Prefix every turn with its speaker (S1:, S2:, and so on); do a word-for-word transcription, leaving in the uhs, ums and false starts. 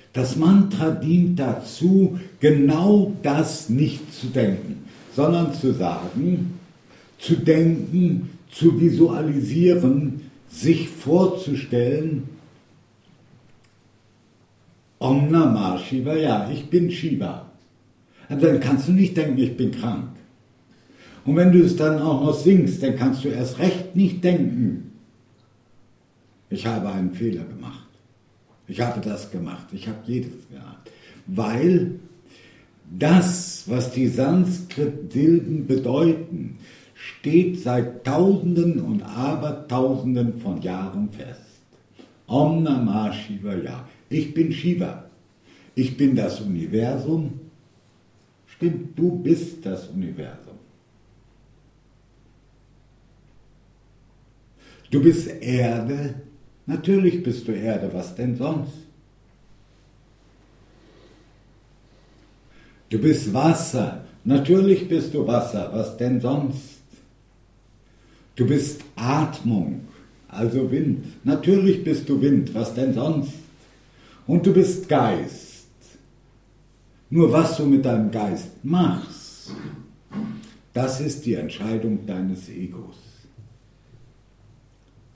S1: Das Mantra dient dazu, genau das nicht zu denken, sondern zu sagen, zu denken, zu visualisieren, sich vorzustellen, Om Namah Shivaya, ich bin Shiva. Und dann kannst du nicht denken, ich bin krank. Und wenn du es dann auch noch singst, dann kannst du erst recht nicht denken, ich habe einen Fehler gemacht. Ich habe das gemacht, ich habe jedes gemacht. Weil das, was die Sanskrit-Silben bedeuten, steht seit Tausenden und Abertausenden von Jahren fest. Om Namah Shivaya. Ich bin Shiva. Ich bin das Universum. Stimmt, du bist das Universum. Du bist Erde. Natürlich bist du Erde. Was denn sonst? Du bist Wasser. Natürlich bist du Wasser. Was denn sonst? Du bist Atmung, also Wind. Natürlich bist du Wind. Was denn sonst? Und du bist Geist. Nur was du mit deinem Geist machst, das ist die Entscheidung deines Egos.